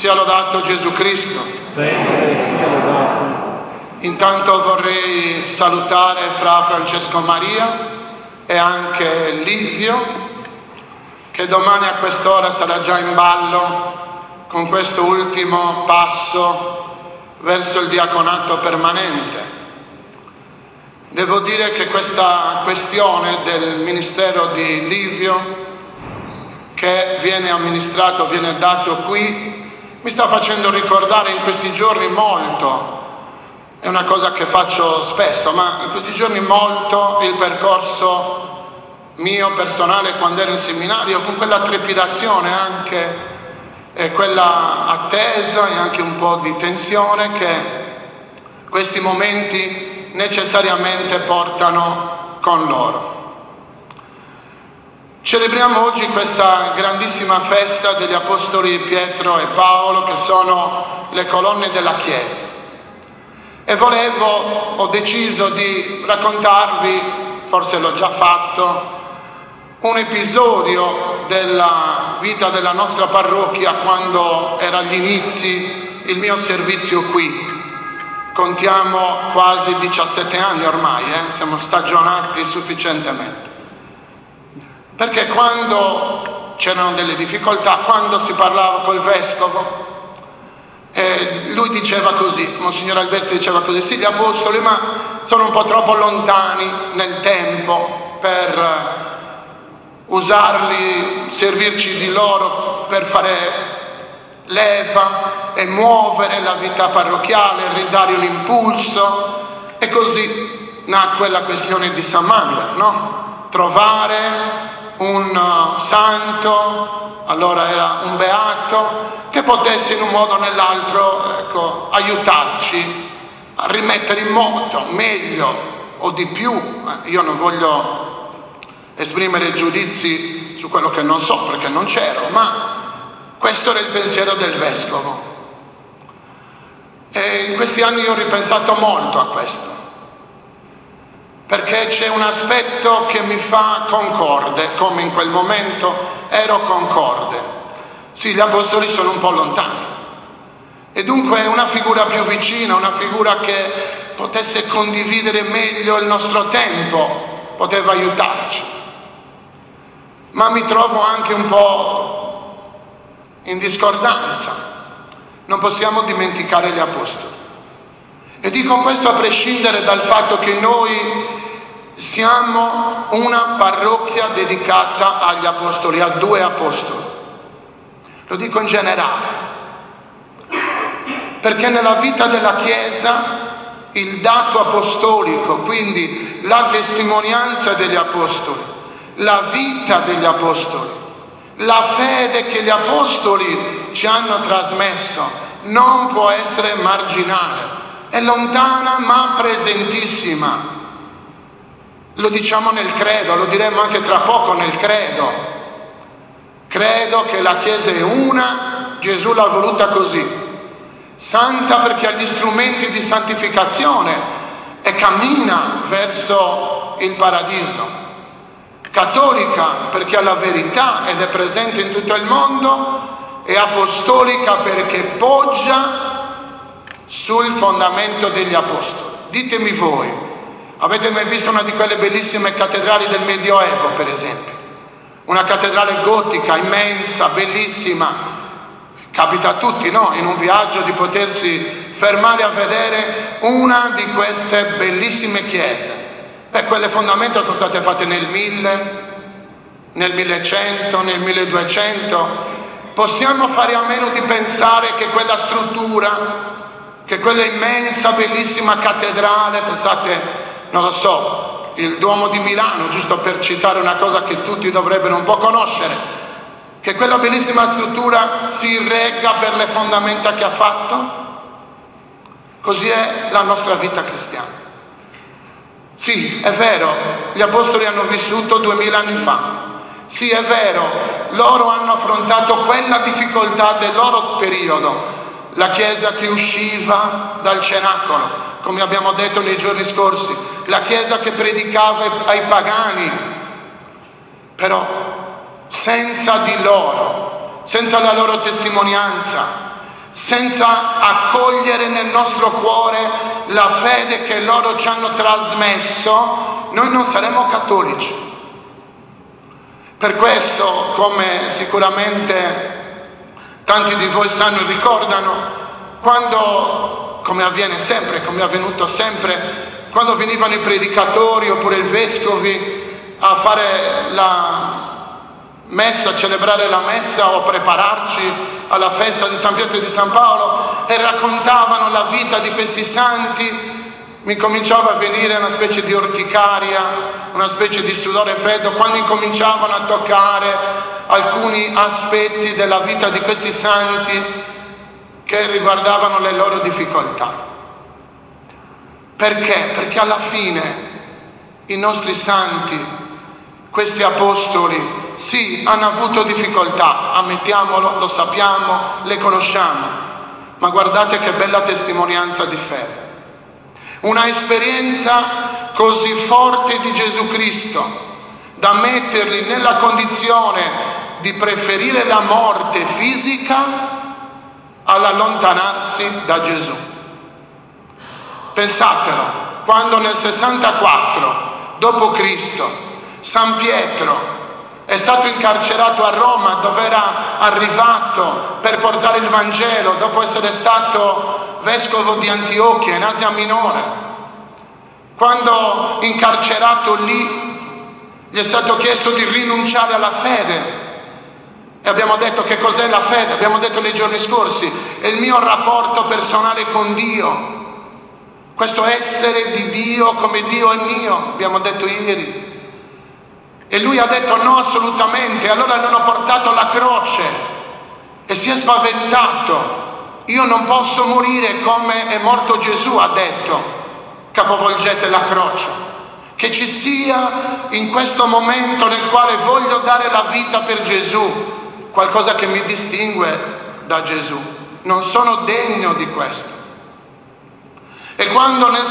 Sia lodato Gesù Cristo. Sempre sia lodato. Intanto vorrei salutare Fra Francesco Maria e anche Livio, che domani a quest'ora sarà già in ballo con questo ultimo passo verso il diaconato permanente. Devo dire che questa questione del ministero di Livio, che viene amministrato, viene dato qui, mi sta facendo ricordare in questi giorni molto, è una cosa che faccio spesso, ma in questi giorni molto il percorso mio personale quando ero in seminario, con quella trepidazione anche e quella attesa e anche un po' di tensione che questi momenti necessariamente portano con loro. Celebriamo oggi questa grandissima festa degli Apostoli Pietro e Paolo, che sono le colonne della Chiesa. E ho deciso di raccontarvi, forse l'ho già fatto, un episodio della vita della nostra parrocchia quando era agli inizi il mio servizio qui. Contiamo quasi 17 anni ormai, siamo stagionati sufficientemente. Perché quando c'erano delle difficoltà, quando si parlava col vescovo, lui diceva così, Monsignor Alberti diceva così: sì, gli apostoli, ma sono un po' troppo lontani nel tempo per usarli, servirci di loro per fare leva e muovere la vita parrocchiale, ridare un impulso. E così nacque la questione di San Manuel, no? Trovare un santo, allora era un beato, che potesse in un modo o nell'altro aiutarci a rimettere in moto meglio o di più. Io non voglio esprimere giudizi su quello che non so perché non c'ero, ma questo era il pensiero del vescovo. E in questi anni io ho ripensato molto a questo, perché c'è un aspetto che mi fa concorde, come in quel momento ero concorde. Sì, gli apostoli sono un po' lontani e dunque una figura più vicina, una figura che potesse condividere meglio il nostro tempo, poteva aiutarci. Ma mi trovo anche un po' in discordanza. Non possiamo dimenticare gli apostoli. E dico questo a prescindere dal fatto che noi siamo una parrocchia dedicata agli apostoli, a 2 apostoli. Lo dico in generale, perché nella vita della Chiesa il dato apostolico, quindi la testimonianza degli apostoli, la vita degli apostoli, la fede che gli apostoli ci hanno trasmesso non può essere marginale, è lontana ma presentissima. Lo diciamo nel credo, lo diremo anche tra poco nel credo. Credo che la Chiesa è una, Gesù l'ha voluta così. Santa perché ha gli strumenti di santificazione e cammina verso il paradiso. Cattolica perché ha la verità ed è presente in tutto il mondo. E apostolica perché poggia sul fondamento degli apostoli. Ditemi voi, avete mai visto una di quelle bellissime cattedrali del Medioevo, per esempio? Una cattedrale gotica, immensa, bellissima. Capita a tutti, no? In un viaggio di potersi fermare a vedere una di queste bellissime chiese. Quelle fondamenta sono state fatte nel 1000, nel 1100, nel 1200. Possiamo fare a meno di pensare che quella struttura, che quella immensa, bellissima cattedrale, pensate, non lo so, il Duomo di Milano, giusto per citare una cosa che tutti dovrebbero un po' conoscere, che quella bellissima struttura si regga per le fondamenta che ha fatto? Così è la nostra vita cristiana. Sì, è vero, gli apostoli hanno vissuto 2000 anni fa. Sì, è vero, loro hanno affrontato quella difficoltà del loro periodo, la Chiesa che usciva dal cenacolo, come abbiamo detto nei giorni scorsi, la Chiesa che predicava ai pagani. Però senza di loro, senza la loro testimonianza, senza accogliere nel nostro cuore la fede che loro ci hanno trasmesso, noi non saremo cattolici. Per questo, come sicuramente tanti di voi sanno e ricordano, quando, come avviene sempre, come è avvenuto sempre, quando venivano i predicatori oppure i vescovi a fare la messa, a celebrare la messa o a prepararci alla festa di San Pietro e di San Paolo e raccontavano la vita di questi santi, mi cominciava a venire una specie di orticaria, una specie di sudore freddo quando incominciavano a toccare alcuni aspetti della vita di questi santi che riguardavano le loro difficoltà. Perché? Perché alla fine i nostri santi, questi apostoli, sì, hanno avuto difficoltà, ammettiamolo, lo sappiamo, le conosciamo, ma guardate che bella testimonianza di fede. Una esperienza così forte di Gesù Cristo da metterli nella condizione di preferire la morte fisica all'allontanarsi da Gesù. Pensatelo, quando nel 64 d.C. San Pietro è stato incarcerato a Roma, dove era arrivato per portare il Vangelo dopo essere stato vescovo di Antiochia in Asia Minore. Quando incarcerato lì gli è stato chiesto di rinunciare alla fede e abbiamo detto che cos'è la fede, abbiamo detto nei giorni scorsi, è il mio rapporto personale con Dio, questo essere di Dio come Dio è mio, abbiamo detto ieri. E lui ha detto no, assolutamente. Allora gli hanno portato la croce e si è spaventato. Io non posso morire come è morto Gesù, ha detto. Capovolgete la croce. Che ci sia in questo momento nel quale voglio dare la vita per Gesù, qualcosa che mi distingue da Gesù. Non sono degno di questo. E quando nel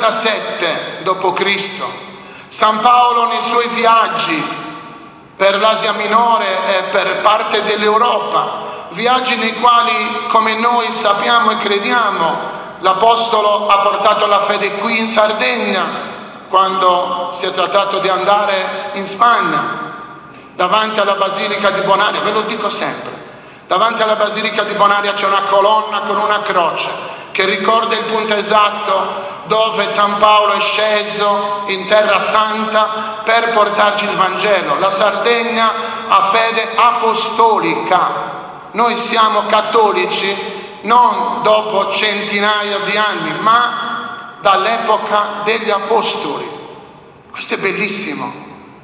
67 d.C. San Paolo nei suoi viaggi per l'Asia Minore e per parte dell'Europa, viaggi nei quali, come noi sappiamo e crediamo, l'Apostolo ha portato la fede qui in Sardegna, quando si è trattato di andare in Spagna, davanti alla Basilica di Bonaria, ve lo dico sempre, davanti alla Basilica di Bonaria c'è una colonna con una croce che ricorda il punto esatto dove San Paolo è sceso in Terra Santa per portarci il Vangelo. La Sardegna ha fede apostolica. Noi siamo cattolici non dopo centinaia di anni, ma dall'epoca degli apostoli. Questo è bellissimo.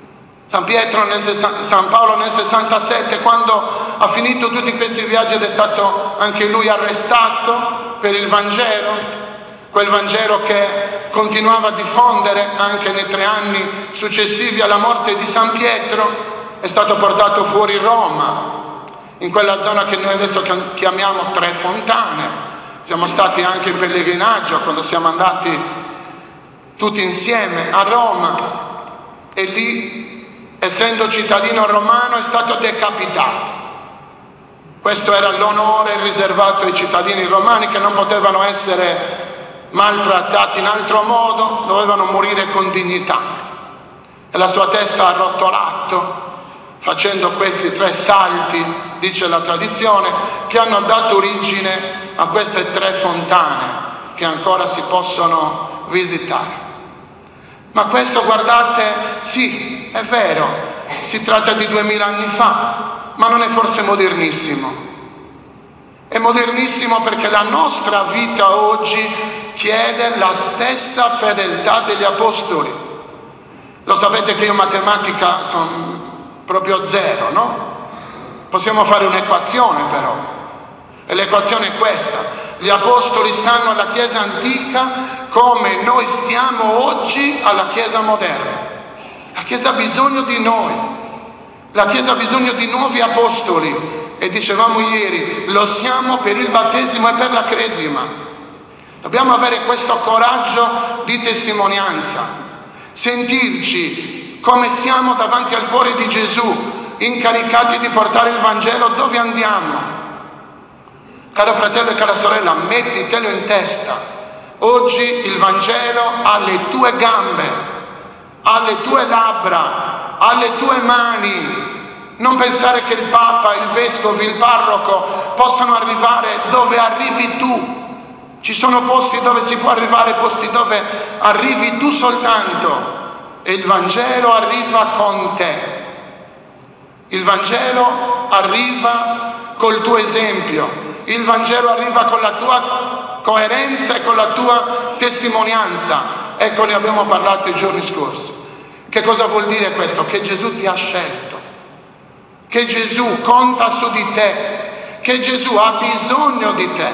San Paolo nel 67, quando ha finito tutti questi viaggi ed è stato anche lui arrestato per il Vangelo, quel Vangelo che continuava a diffondere anche nei 3 anni successivi alla morte di San Pietro, è stato portato fuori Roma, in quella zona che noi adesso chiamiamo Tre Fontane. Siamo stati anche in pellegrinaggio quando siamo andati tutti insieme a Roma e lì, essendo cittadino romano, è stato decapitato. Questo era l'onore riservato ai cittadini romani, che non potevano essere maltrattati in altro modo, dovevano morire con dignità. E la sua testa ha arrotolato, facendo questi 3 salti, dice la tradizione, che hanno dato origine a queste 3 fontane che ancora si possono visitare. Ma questo, guardate, sì, è vero, si tratta di 2000 anni fa, ma non è forse modernissimo. È modernissimo perché la nostra vita oggi chiede la stessa fedeltà degli apostoli. Lo sapete che io in matematica sono proprio 0, no? Possiamo fare un'equazione però, e l'equazione è questa: gli apostoli stanno alla Chiesa antica come noi stiamo oggi alla Chiesa moderna. La Chiesa ha bisogno di noi, la Chiesa ha bisogno di nuovi apostoli, e dicevamo ieri, lo siamo per il battesimo e per la cresima. Dobbiamo avere questo coraggio di testimonianza, sentirci come siamo davanti al cuore di Gesù, incaricati di portare il Vangelo dove andiamo. Caro fratello e cara sorella, mettitelo in testa. Oggi il Vangelo ha le tue gambe, ha le tue labbra, ha le tue mani. Non pensare che il Papa, il Vescovo, il Parroco possano arrivare dove arrivi tu. Ci sono posti dove si può arrivare, posti dove arrivi tu soltanto. E il Vangelo arriva con te. Il Vangelo arriva col tuo esempio. Il Vangelo arriva con la tua coerenza e con la tua testimonianza. Ecco, ne abbiamo parlato i giorni scorsi. Che cosa vuol dire questo? Che Gesù ti ha scelto. Che Gesù conta su di te, che Gesù ha bisogno di te.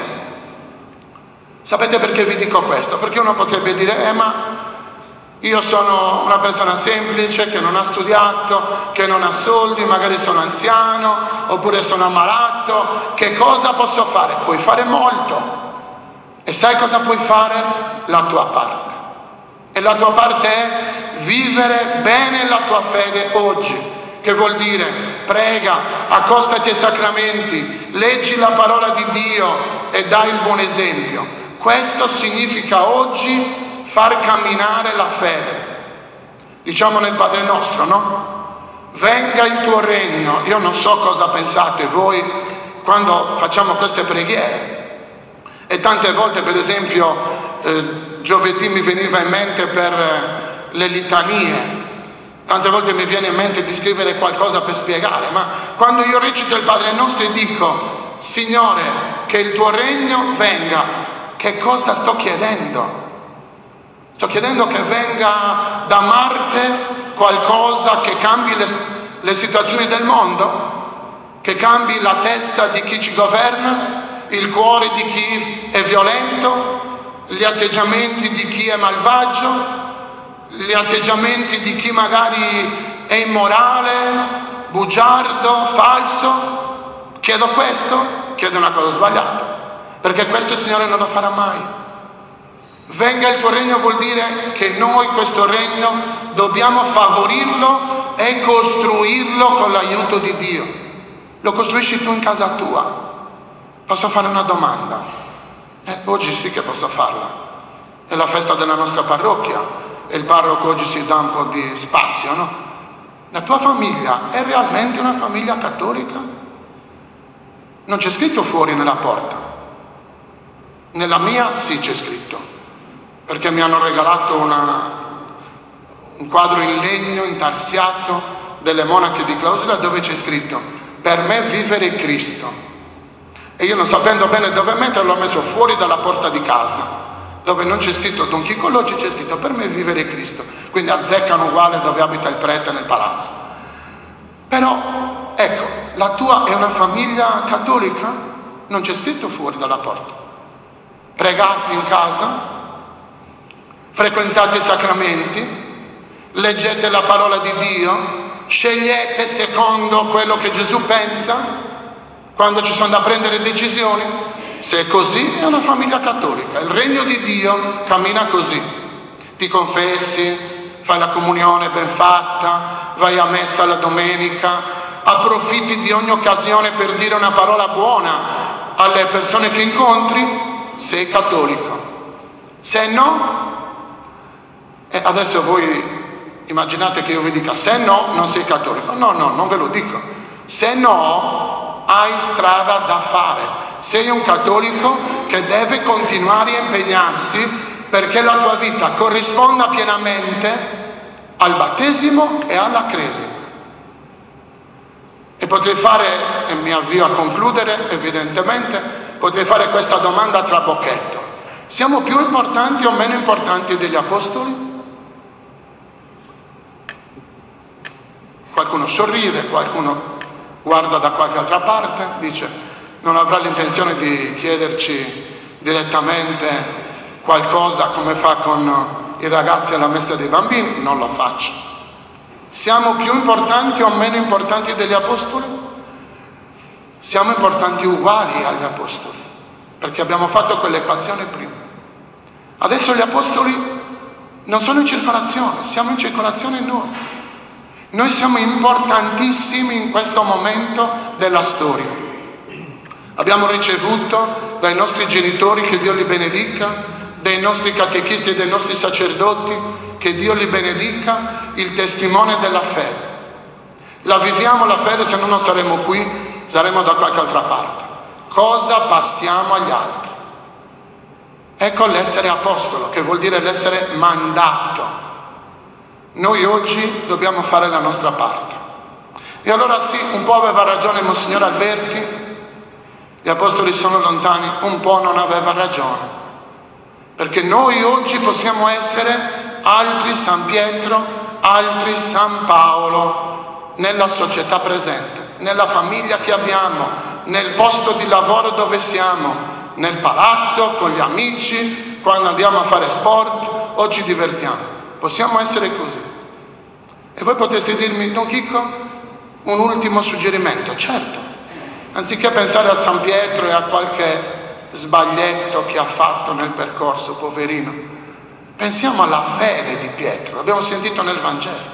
Sapete perché vi dico questo? Perché uno potrebbe dire, ma io sono una persona semplice, che non ha studiato, che non ha soldi, magari sono anziano, oppure sono ammalato, che cosa posso fare? Puoi fare molto. E sai cosa puoi fare? La tua parte. E la tua parte è vivere bene la tua fede oggi. Che vuol dire? Prega, accostati ai sacramenti, leggi la parola di Dio e dai il buon esempio. Questo significa oggi far camminare la fede. Diciamo nel Padre Nostro, no? Venga il tuo regno. Io non so cosa pensate voi quando facciamo queste preghiere. E tante volte, per esempio, giovedì mi veniva in mente per le litanie. Tante volte mi viene in mente di scrivere qualcosa per spiegare, ma quando io recito il Padre Nostro e dico, Signore, che il tuo regno venga, che cosa sto chiedendo? Sto chiedendo che venga da Marte qualcosa che cambi le situazioni del mondo, che cambi la testa di chi ci governa, il cuore di chi è violento, gli atteggiamenti di chi è malvagio, gli atteggiamenti di chi magari è immorale, bugiardo, falso. Chiedo questo? Chiedo una cosa sbagliata, perché questo il Signore non lo farà mai. Venga il tuo regno vuol dire che noi questo regno dobbiamo favorirlo e costruirlo con l'aiuto di Dio. Lo costruisci tu in casa tua. Posso fare una domanda? Oggi sì che posso farla. È la festa della nostra parrocchia. E il parroco oggi si dà un po' di spazio, no? La tua famiglia è realmente una famiglia cattolica? Non c'è scritto fuori nella porta. Nella mia sì c'è scritto, perché mi hanno regalato un quadro in legno intarsiato delle monache di Clausura dove c'è scritto per me vivere Cristo. E io, non sapendo bene dove metterlo, l'ho messo fuori dalla porta di casa, dove non c'è scritto Don Chicco, oggi c'è scritto per me vivere Cristo. Quindi azzeccano uguale dove abita il prete nel palazzo. Però ecco, la tua è una famiglia cattolica? Non c'è scritto fuori dalla porta. Pregate in casa, frequentate i sacramenti, leggete la parola di Dio, scegliete secondo quello che Gesù pensa quando ci sono da prendere decisioni. Se è così, è una famiglia cattolica. Il regno di Dio cammina così. Ti confessi, fai la comunione ben fatta, vai a messa la domenica, approfitti di ogni occasione per dire una parola buona alle persone che incontri, sei cattolico. Se no, adesso voi immaginate che io vi dica, se no non sei cattolico. No, non ve lo dico. Se no, hai strada da fare. Sei un cattolico che deve continuare a impegnarsi perché la tua vita corrisponda pienamente al battesimo e alla cresima. E potrei fare, e mi avvio a concludere evidentemente, potrei fare questa domanda a trabocchetto. Siamo più importanti o meno importanti degli apostoli? Qualcuno sorride, qualcuno guarda da qualche altra parte, dice non avrà l'intenzione di chiederci direttamente qualcosa come fa con i ragazzi alla messa dei bambini. Non lo faccio. Siamo più importanti o meno importanti degli apostoli? Siamo importanti uguali agli apostoli, perché abbiamo fatto quell'equazione prima. Adesso gli apostoli non sono in circolazione, siamo in circolazione noi. Noi siamo importantissimi in questo momento della storia. Abbiamo ricevuto dai nostri genitori, che Dio li benedica, dai nostri catechisti e dai nostri sacerdoti, che Dio li benedica, il testimone della fede. La viviamo la fede, se no non saremo qui, saremo da qualche altra parte. Cosa passiamo agli altri? Ecco l'essere apostolo, che vuol dire l'essere mandato. Noi oggi dobbiamo fare la nostra parte. E allora sì, un po' aveva ragione Monsignor Alberti, gli apostoli sono lontani, un po' non aveva ragione, perché noi oggi possiamo essere altri San Pietro, altri San Paolo nella società presente, nella famiglia che abbiamo, nel posto di lavoro dove siamo, nel palazzo, con gli amici, quando andiamo a fare sport o ci divertiamo. Possiamo essere così. E voi potreste dirmi: Don Chicco, un ultimo suggerimento. Certo, anziché pensare a San Pietro e a qualche sbaglietto che ha fatto nel percorso, poverino, pensiamo alla fede di Pietro. L'abbiamo sentito nel Vangelo.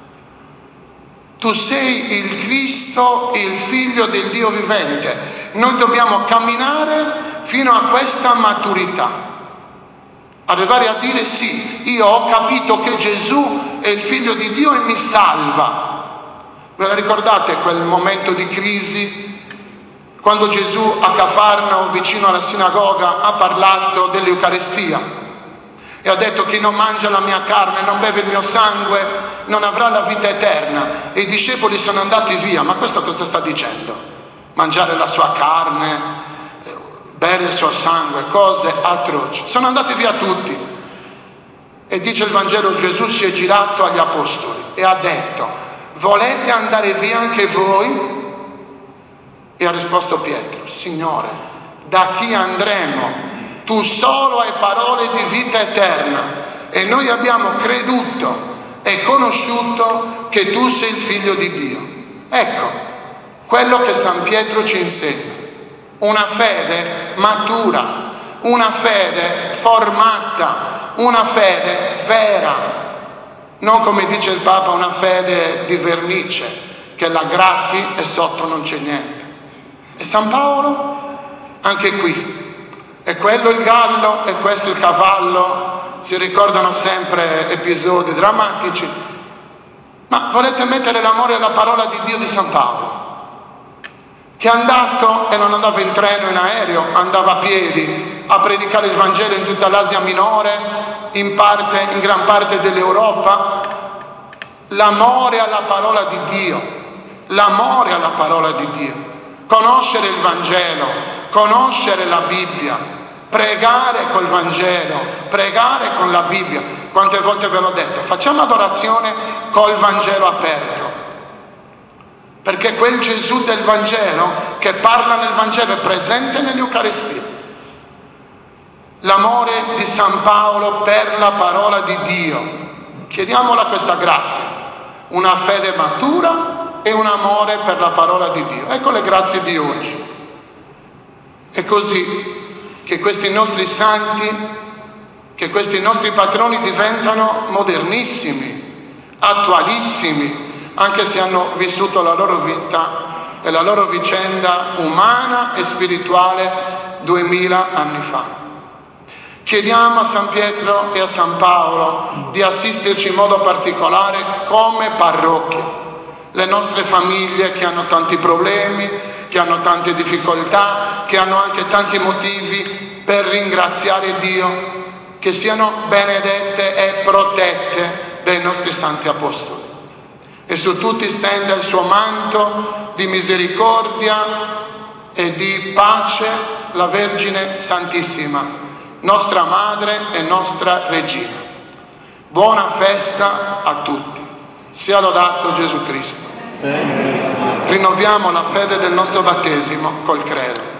Tu sei il Cristo, il Figlio del Dio vivente. Noi dobbiamo camminare fino a questa maturità, arrivare a dire: sì, io ho capito che Gesù è il Figlio di Dio e mi salva. Ve la ricordate quel momento di crisi, quando Gesù a Cafarnao, vicino alla sinagoga, ha parlato dell'Eucaristia e ha detto: chi non mangia la mia carne, non beve il mio sangue, non avrà la vita eterna. E i discepoli sono andati via. Ma questo cosa sta dicendo? Mangiare la sua carne, bere il suo sangue, cose atroci. Sono andati via tutti. E dice il Vangelo, Gesù si è girato agli apostoli e ha detto: volete andare via anche voi? E ha risposto Pietro: Signore, da chi andremo? Tu solo hai parole di vita eterna e noi abbiamo creduto e conosciuto che tu sei il Figlio di Dio. Ecco quello che San Pietro ci insegna: una fede matura, una fede formata, una fede vera, non come dice il Papa una fede di vernice che la gratti e sotto non c'è niente. E San Paolo? Anche qui è quello il gallo e questo il cavallo, si ricordano sempre episodi drammatici. Ma volete mettere l'amore alla parola di Dio di San Paolo, che è andato, e non andava in treno, in aereo, andava a piedi a predicare il Vangelo in tutta l'Asia Minore, in gran parte dell'Europa. L'amore alla parola di Dio, l'amore alla parola di Dio, conoscere il Vangelo, conoscere la Bibbia, pregare col Vangelo, pregare con la Bibbia. Quante volte ve l'ho detto, facciamo adorazione col Vangelo aperto, perché quel Gesù del Vangelo che parla nel Vangelo è presente nell'Eucaristia. L'amore di San Paolo per la parola di Dio, chiediamola questa grazia, una fede matura e un amore per la parola di Dio. Ecco le grazie di oggi. È così che questi nostri santi, che questi nostri patroni diventano modernissimi, attualissimi, anche se hanno vissuto la loro vita e la loro vicenda umana e spirituale 2000 anni fa. Chiediamo a San Pietro e a San Paolo di assisterci in modo particolare come parrocchia, le nostre famiglie che hanno tanti problemi, che hanno tante difficoltà, che hanno anche tanti motivi per ringraziare Dio, che siano benedette e protette dai nostri santi apostoli. E su tutti stenda il suo manto di misericordia e di pace la Vergine Santissima, nostra Madre e nostra Regina. Buona festa a tutti. Sia lodato Gesù Cristo. Rinnoviamo la fede del nostro battesimo col credo.